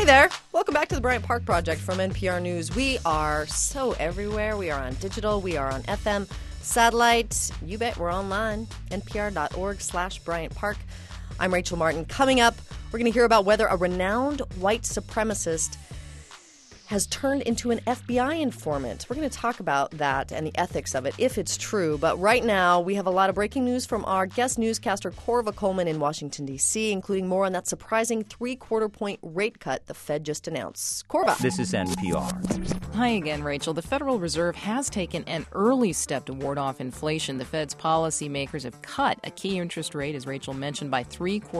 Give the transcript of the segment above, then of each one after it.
there. Welcome back to the Bryant Park Project from NPR News. We are so everywhere. We are on digital. We are on FM, satellite. You bet we're online. npr.org/Bryant Park. I'm Rachel Martin. Coming up, we're going to hear about whether a renowned white supremacist has turned into an FBI informant. We're going to talk about that and the ethics of it, if it's true. But right now, we have a lot of breaking news from our guest newscaster, Korva Coleman in Washington, D.C., including more on that surprising 3/4-point rate cut the Fed just announced. Korva. This is NPR. Hi again, Rachel. The Federal Reserve has taken an early step to ward off inflation. The Fed's policymakers have cut a key interest rate, as Rachel mentioned, by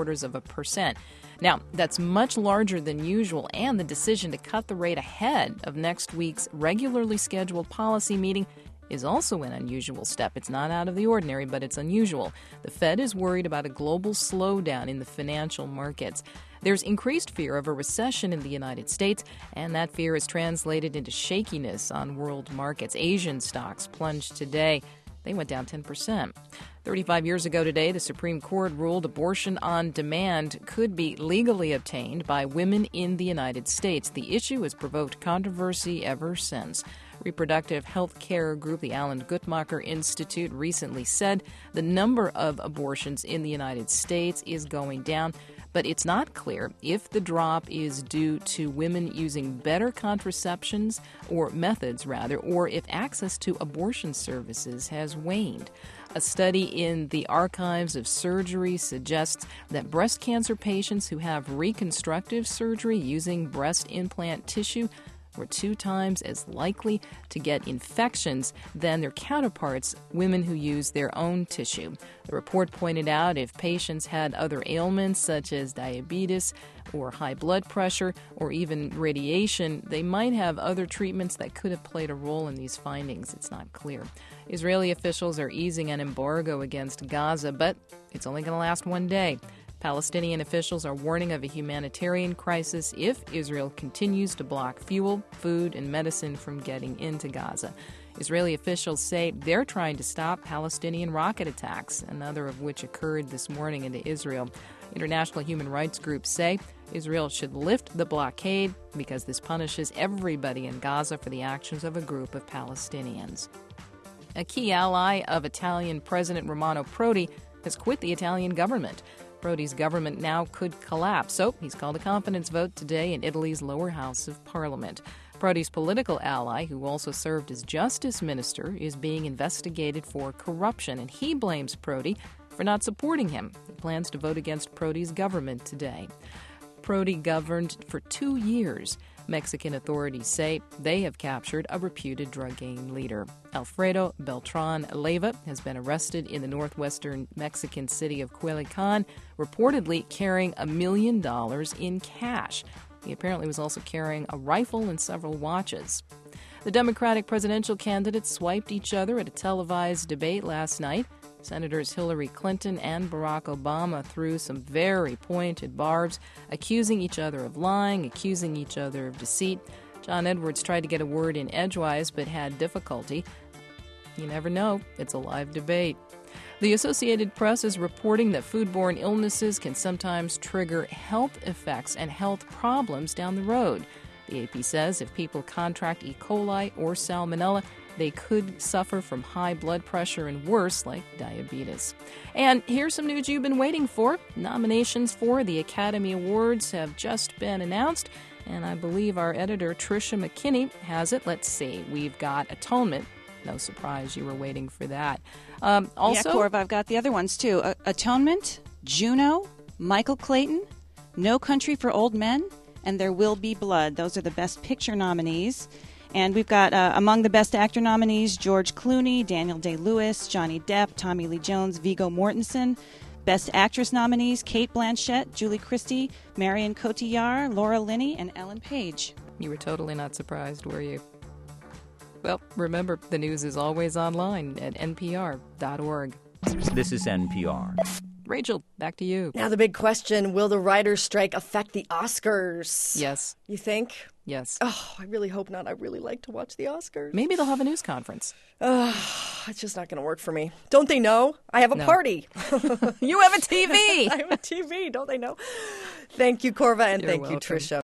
0.75%. Now, that's much larger than usual, and the decision to cut the rate ahead of next week's regularly scheduled policy meeting is also an unusual step. It's not out of the ordinary, but it's unusual. The Fed is worried about a global slowdown in the financial markets. There's increased fear of a recession in the United States, and that fear is translated into shakiness on world markets. Asian stocks plunged today. They went down 10%. 35 years ago today, the Supreme Court ruled abortion on demand could be legally obtained by women in the United States. The issue has provoked controversy ever since. Reproductive health care group, the Alan Guttmacher Institute, recently said the number of abortions in the United States is going down, but it's not clear if the drop is due to women using better contraceptions or methods, or if access to abortion services has waned. A study in the Archives of Surgery suggests that breast cancer patients who have reconstructive surgery using breast implant tissue were 2 times as likely to get infections than their counterparts, women who use their own tissue. The report pointed out if patients had other ailments such as diabetes or high blood pressure or even radiation, they might have other treatments that could have played a role in these findings. It's not clear. Israeli officials are easing an embargo against Gaza, but it's only going to last one day. Palestinian officials are warning of a humanitarian crisis if Israel continues to block fuel, food, and medicine from getting into Gaza. Israeli officials say they're trying to stop Palestinian rocket attacks, another of which occurred this morning into Israel. International human rights groups say Israel should lift the blockade because this punishes everybody in Gaza for the actions of a group of Palestinians. A key ally of Italian President Romano Prodi has quit the Italian government. Prodi's government now could collapse, so he's called a confidence vote today in Italy's lower house of parliament. Prodi's political ally, who also served as justice minister, is being investigated for corruption, and he blames Prodi for not supporting him. He plans to vote against Prodi's government today. Prodi governed for 2 years. Mexican authorities say they have captured a reputed drug gang leader. Alfredo Beltran Leyva has been arrested in the northwestern Mexican city of Culiacan, reportedly carrying $1 million in cash. He apparently was also carrying a rifle and several watches. The Democratic presidential candidates swiped each other at a televised debate last night. Senators Hillary Clinton and Barack Obama threw some very pointed barbs, accusing each other of lying, accusing each other of deceit. John Edwards tried to get a word in edgewise but had difficulty. You never know. It's a live debate. The Associated Press is reporting that foodborne illnesses can sometimes trigger health effects and health problems down the road. The AP says if people contract E. coli or salmonella, they could suffer from high blood pressure and worse, like diabetes. And here's some news you've been waiting for. Nominations for the Academy Awards have just been announced, and I believe our editor, Tricia McKinney, has it. Let's see. We've got Atonement. No surprise you were waiting for that. Also, yeah, Korva, I've got the other ones, too. Atonement, Juno, Michael Clayton, No Country for Old Men, and There Will Be Blood. Those are the Best Picture nominees. And we've got among the Best Actor nominees, George Clooney, Daniel Day-Lewis, Johnny Depp, Tommy Lee Jones, Viggo Mortensen. Best Actress nominees, Cate Blanchett, Julie Christie, Marion Cotillard, Laura Linney, and Ellen Page. You were totally not surprised, were you? Well, remember, the news is always online at npr.org. This is NPR. Rachel, back to you. Now the big question, will the writers' strike affect the Oscars? Yes. You think? Yes. Oh, I really hope not. I really like to watch the Oscars. Maybe they'll have a news conference. It's just not going to work for me. Don't they know? I have a party. You have a TV. I have a TV. Don't they know? Thank you, Korva, and You're thank welcome. you, Tricia.